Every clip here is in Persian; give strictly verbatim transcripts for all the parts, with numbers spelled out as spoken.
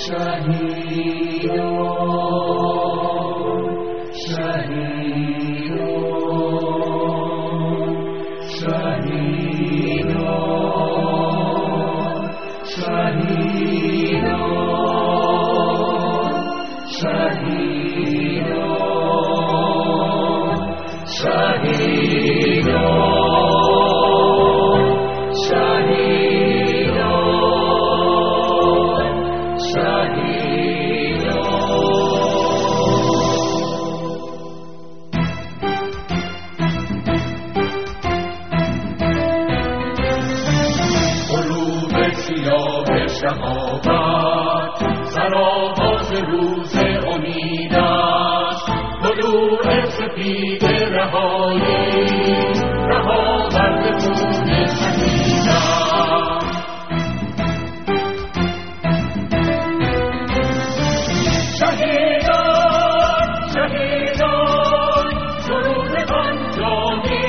شهیدان شهیدان شهیدان شهیدان شهیدان شهامت سرآغاز روز امید است، طلوع سپید رهایی رهاورد خون شهیدان. شهیدان شهیدان سرودگان جانی،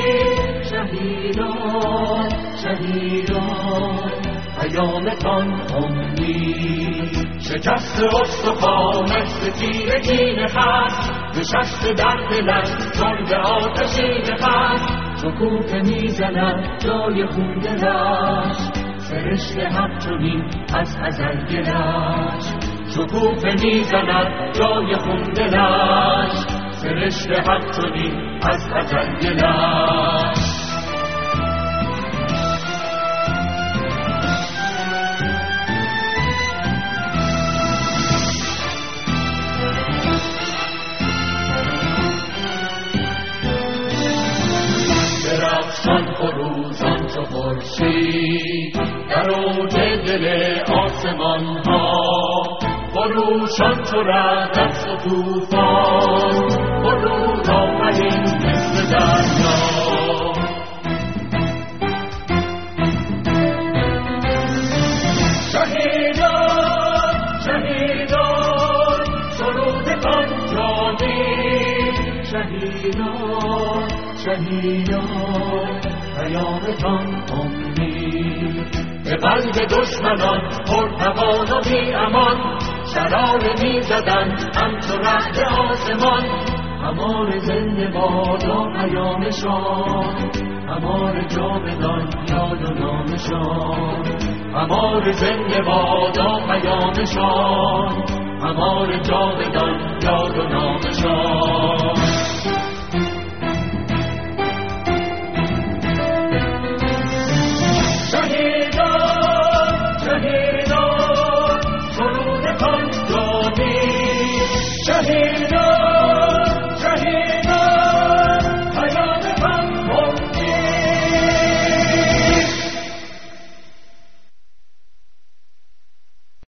شهیدان شهیدان پیامتان امید. شکست استخوانش ز تیرگی نخست، نشست در دلش چون به آتشین خست. شکوفه میزند جای خون دلش، سرشت حق چنین از ازل گلش. شکوفه میزند جای خون دلش، سرشت حق چنین از ازل گلش. درخشان فروزان چو خورشید در اوج دل آسمان ها، خروشان چو رعد از طوفان، فرود آمدیم مثل دریا. شهیدان شهیدان سرودگان جانی، شهیدان شهیدان پیامتان امید. به قلب دشمنان پرتوان و بی امان، شراره می زدن همچو رعد آسمان. همار زنده بادا پیامشان، همار جاودان یاد و نامشان. همار زنده بادا پیامشان، همار جاودان یاد و نامشان.